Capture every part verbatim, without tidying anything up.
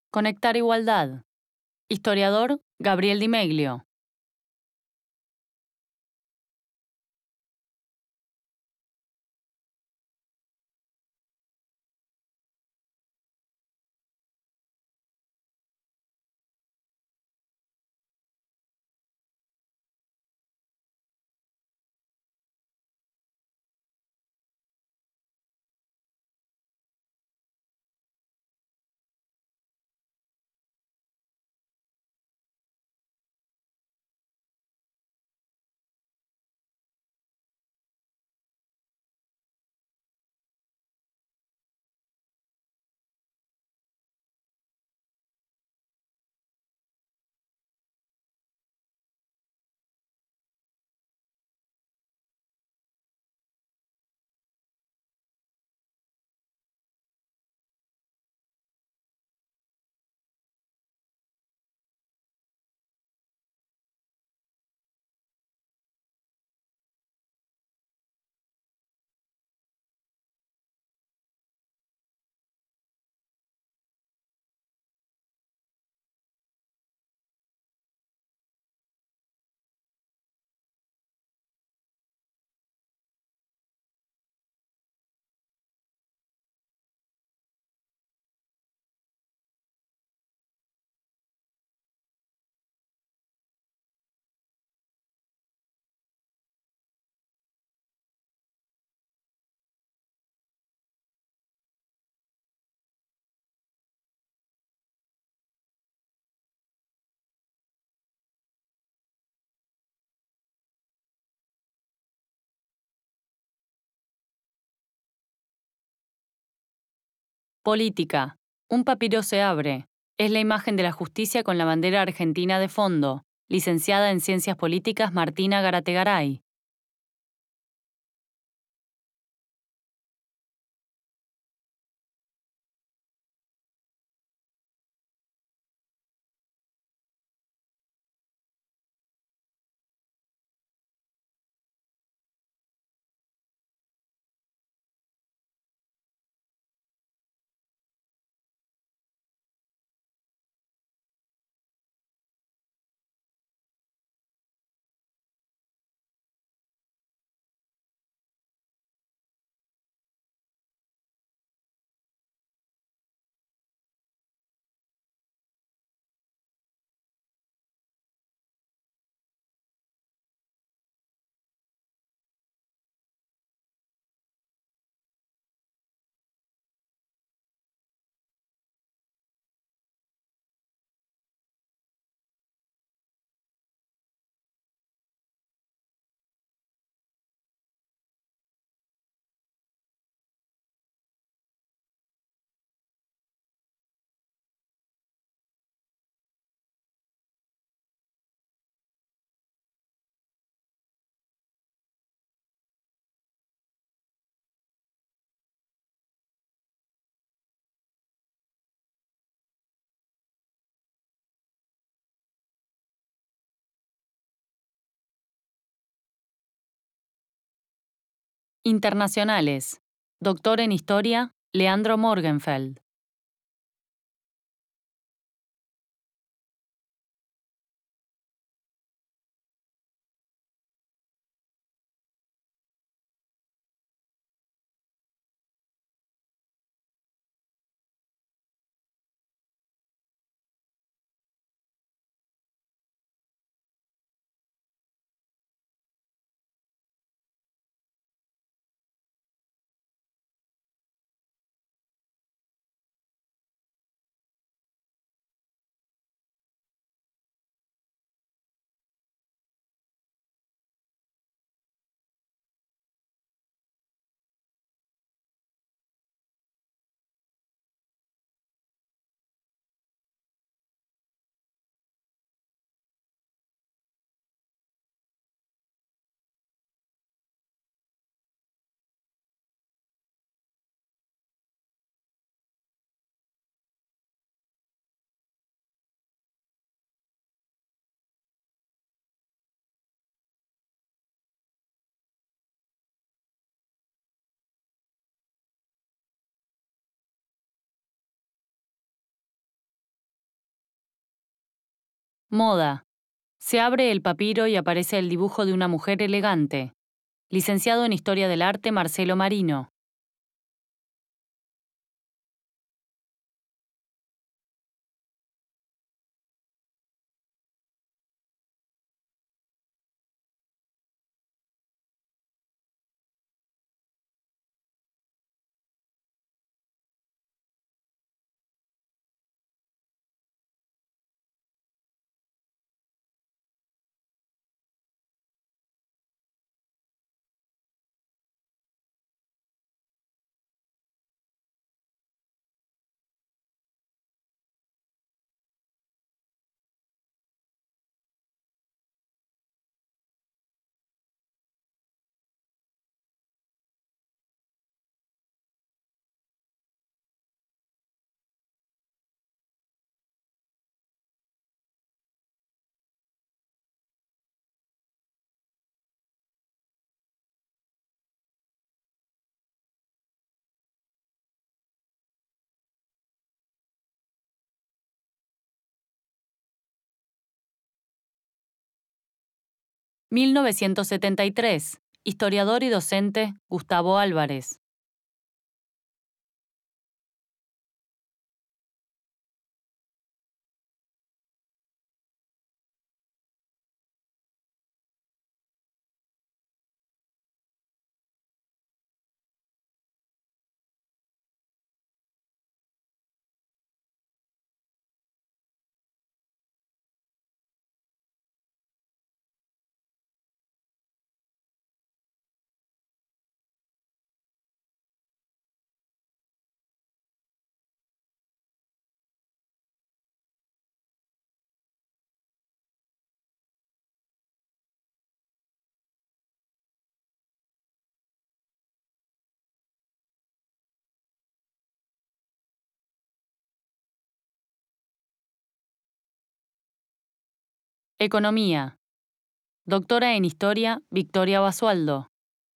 Conectar igualdad. Historiador Gabriel Di Meglio. Política. Un papiro se abre. Es la imagen de la justicia con la bandera argentina de fondo. Licenciada en Ciencias Políticas Martina Garategaray. Internacionales. Doctor en Historia, Leandro Morgenfeld. Moda. Se abre el papiro y aparece el dibujo de una mujer elegante. Licenciado en Historia del Arte Marcelo Marino. mil novecientos setenta y tres. Historiador y docente Gustavo Álvarez. Economía. Doctora en Historia Victoria Basualdo.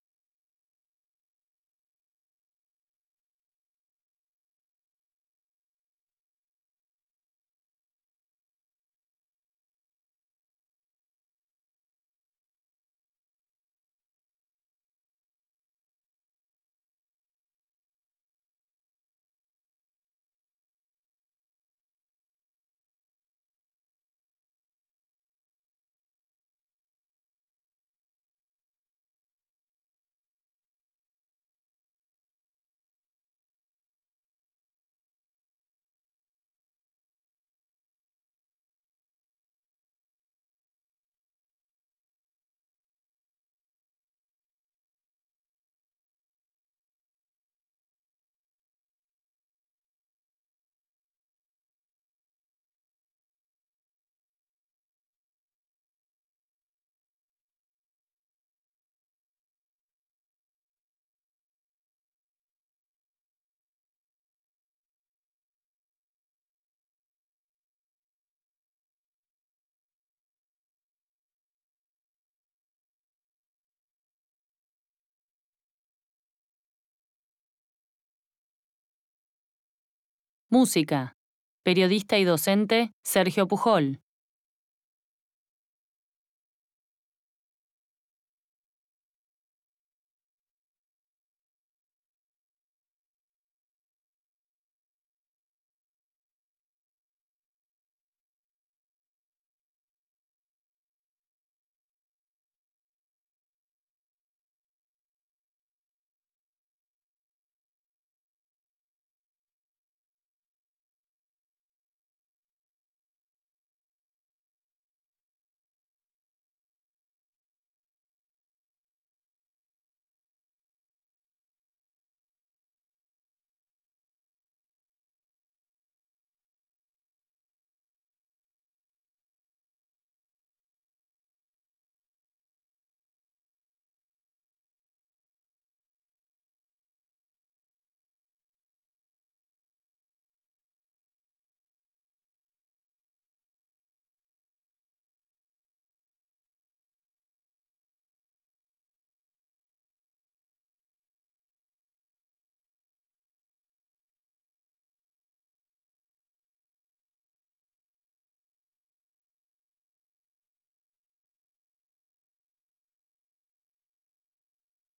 Música. Periodista y docente Sergio Pujol.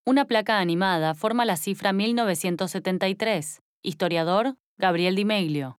Una placa animada forma la cifra mil novecientos setenta y tres. Historiador, Gabriel Di Meglio.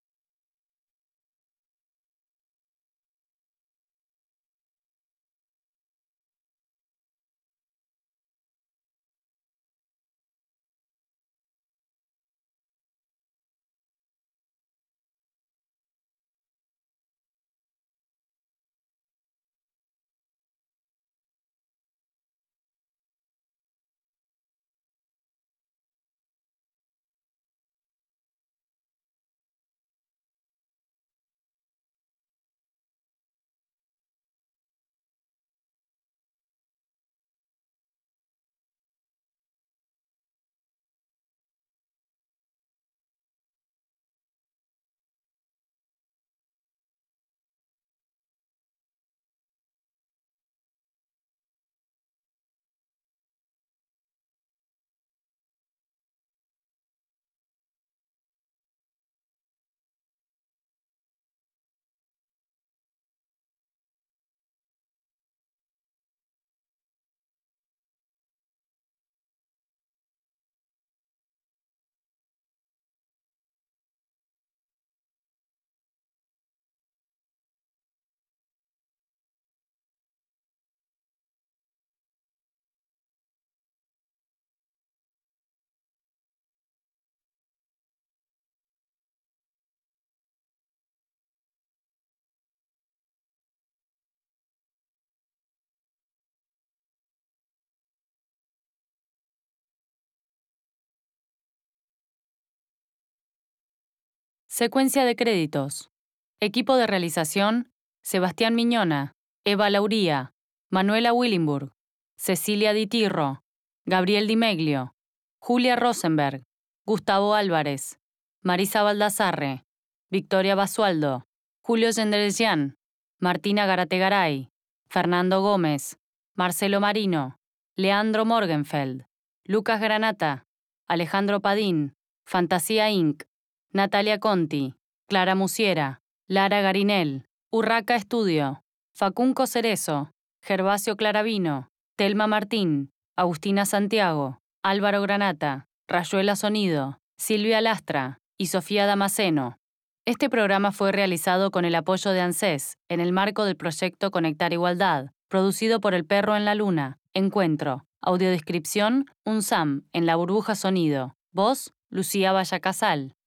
Secuencia de créditos. Equipo de realización: Sebastián Miñona, Eva Lauría, Manuela Willenburg, Cecilia Di Tirro, Gabriel Di Meglio, Julia Rosenberg, Gustavo Álvarez, Marisa Baldassarre, Victoria Basualdo, Julio Gendresian, Martina Garategaray, Fernando Gómez, Marcelo Marino, Leandro Morgenfeld, Lucas Granata, Alejandro Padín, Fantasía incorporated, Natalia Conti, Clara Musiera, Lara Garinel, Urraca Estudio, Facunco Cerezo, Gervasio Claravino, Telma Martín, Agustina Santiago, Álvaro Granata, Rayuela Sonido, Silvia Lastra y Sofía Damasceno. Este programa fue realizado con el apoyo de ANSES en el marco del proyecto Conectar Igualdad, producido por El Perro en la Luna, Encuentro, audiodescripción, UNSAM, en La Burbuja Sonido, voz, Lucía Vallacasal.